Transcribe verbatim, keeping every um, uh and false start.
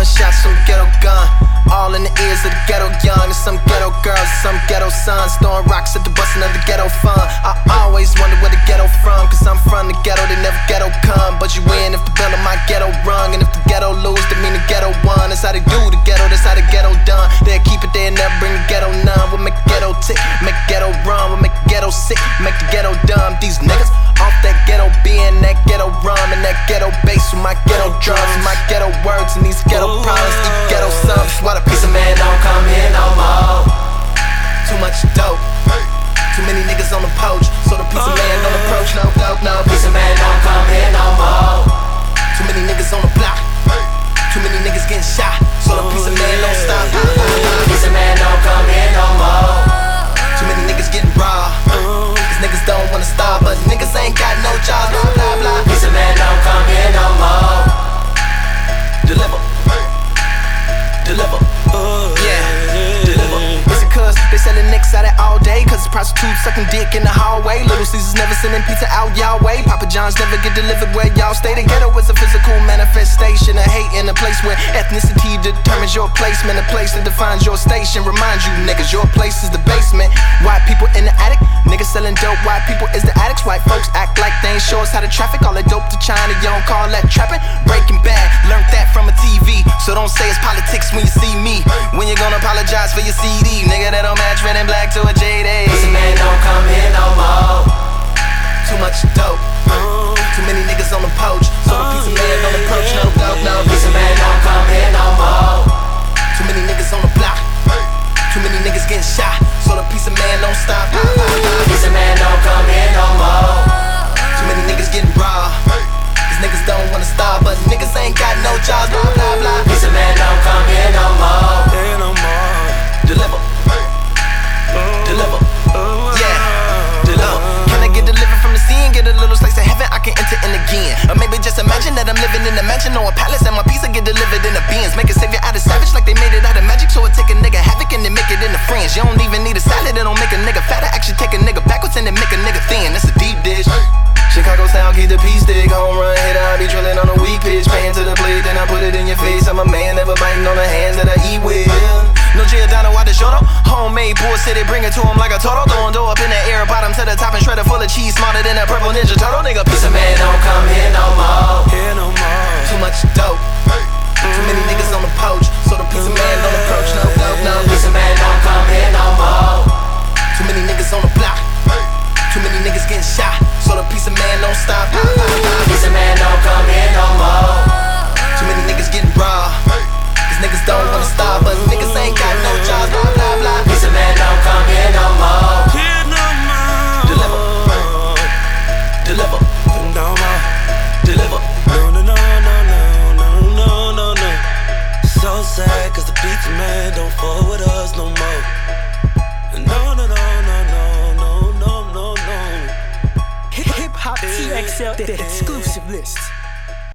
gunshots from ghetto gun. All in the ears of the ghetto young. There's some ghetto girls, some ghetto sons throwing rocks at the bustin' of the ghetto fun. I always wonder where the ghetto from, cause I'm from the ghetto, they never ghetto come. But you win if the bell of my ghetto rung, and if the ghetto lose, that mean the ghetto won. That's how they do the ghetto, that's how the ghetto done. They'll keep it there and never bring the ghetto none. We'll make the ghetto tick, make the ghetto run. We'll make the ghetto sick, make the ghetto dumb. These niggas off that ghetto being, that ghetto rum, and that ghetto bass with my ghetto drums, and my ghetto words, and these ghetto problems, eat ghetto subs. What a piece of man don't come here no more. Too much dope, too many niggas on the poach, so the piece of man don't approach. No, no, no, piece of man don't come here no more. Too many niggas on the block, too many niggas getting shot, so the piece of man don't stop. Piece of man don't come here no more. Too many niggas getting robbed, cause niggas don't wanna stop, but niggas ain't got no jobs. Blah blah blah. Piece of man don't come here no more. Deliver, deliver, yeah, deliver. Listen, cuz they sellin' nicks out it all day, cause it's prostitutes sucking dick in the hallway. Little Caesars never sending pizza out y'all way. Papa John's never get delivered where y'all stay. The ghetto is a physical manifestation of hate in a place where ethnicity determines your placement. A place that defines your station. Remind you niggas, your place is the basement. White people in the attic, niggas selling dope. White people is the addicts. White folks act like they ain't show us how to traffic. All that dope to China, you don't call that trapping. Breaking Bad, learned that from a T V. So don't say it's politics when you see me. When you gonna apologize for your C D? Nigga, that don't match red and black to a J D. Piece of man don't come here no more. Too much dope, too many niggas on the poach, so the piece of man don't approach. No, no, no, piece of man don't come here no more. Too many niggas on the block, too many niggas getting shot, so the piece of man don't stop. Piece of man don't come here no more. Too many niggas getting robbed, cause niggas don't wanna stop, but niggas ain't got no jobs. Blah blah blah. Piece of man don't come here no more. Deliver, deliver, yeah, deliver. Can I get delivered from the scene? Get a little slice of heaven, I can enter in again. Or maybe just imagine that I'm living in a mansion or a palace, and my pizza get delivered in a Benz. Make a savior out of savage like they made it out of magic, so it take a nigga havoc and then make it into friends. You don't even need a salad, it don't make a nigga fatter. Actually take a nigga backwards and then make a nigga thin. That's a deep dish. Chicago style, keep the peace stick. Home run hitter, I be drilling on a weak pitch. Paying to the plate, then I put it in your face. I'm a man, never biting on the hands that I eat with. No Giordano out the shoto. Homemade bullshit, it bring it to him like a turtle. Throwing dough up in the air, bottom to the top and shredder full of cheese. Smarter than a purple Ninja Turtle. Nigga, piece of man don't come here no more. Here no more. Too much dope, too many niggas on the poach, so the piece of man don't approach. No, no, no, piece of man don't come here no more. Too many niggas on the block, too many niggas getting shot, so the piece of man don't stop. Piece of man don't come here no more. Too many niggas getting robbed, cause niggas don't wanna stop, but niggas ain't got no jobs. Blah blah blah. Piece of man don't come here no more. Deliver, deliver, no more. Deliver. No no no no no no no no no. So sad cause the pizza man don't fuck with us no more. No no no no no no no no no. Hip Hop T X L, the exclusive list.